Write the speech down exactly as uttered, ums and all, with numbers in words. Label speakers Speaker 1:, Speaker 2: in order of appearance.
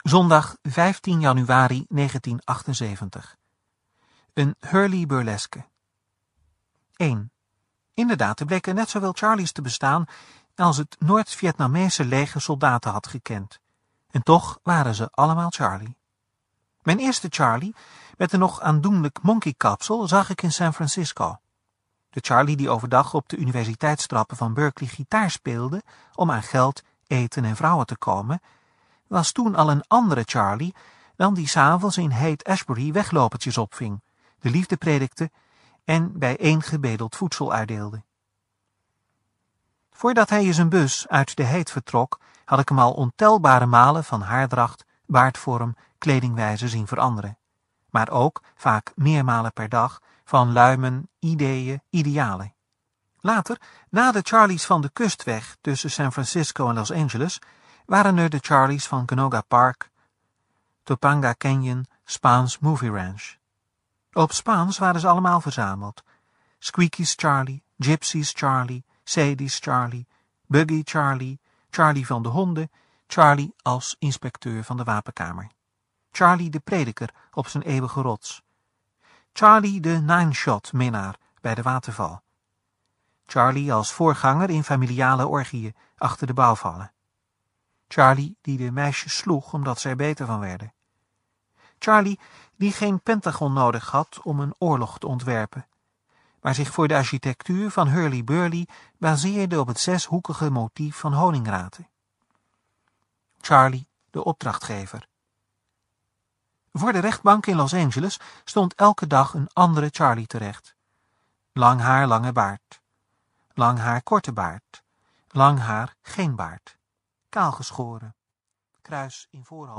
Speaker 1: Zondag vijftien januari negentienhonderdachtenzeventig. Een Hurley burleske. één. Inderdaad, er bleken net zoveel Charlies te bestaan als het Noord-Vietnamese leger soldaten had gekend. En toch waren ze allemaal Charlie. Mijn eerste Charlie, met een nog aandoenlijk monkeykapsel, zag ik in San Francisco. De Charlie die overdag op de universiteitstrappen van Berkeley gitaar speelde om aan geld, eten en vrouwen te komen, was toen al een andere Charlie dan die 's avonds in Haight-Ashbury weglopertjes opving, de liefde predikte en bij één gebedeld voedsel uitdeelde. Voordat hij in zijn bus uit de Haight vertrok, had ik hem al ontelbare malen van haardracht, baardvorm, kledingwijze zien veranderen. Maar ook, vaak meermalen per dag, van luimen, ideeën, idealen. Later, na de Charlies van de kustweg tussen San Francisco en Los Angeles, waren er de Charlies van Canoga Park, Topanga Canyon, Spaan's Movie Ranch. Op Spaans waren ze allemaal verzameld. Squeaky's Charlie, Gypsy's Charlie, Sadie's Charlie, Buggy Charlie, Charlie van de honden, Charlie als inspecteur van de wapenkamer. Charlie de prediker op zijn eeuwige rots. Charlie de nine-shot minnaar bij de waterval. Charlie als voorganger in familiale orgieën achter de bouwvallen. Charlie die de meisjes sloeg omdat zij beter van werden. Charlie die geen Pentagon nodig had om een oorlog te ontwerpen, maar zich voor de architectuur van Hurly-Burly baseerde op het zeshoekige motief van honingraten. Charlie de opdrachtgever. Voor de rechtbank in Los Angeles stond elke dag een andere Charlie terecht. Lang haar, lange baard. Lang haar, korte baard. Lang haar, geen baard. Kaalgeschoren. Kruis in voorhoofd.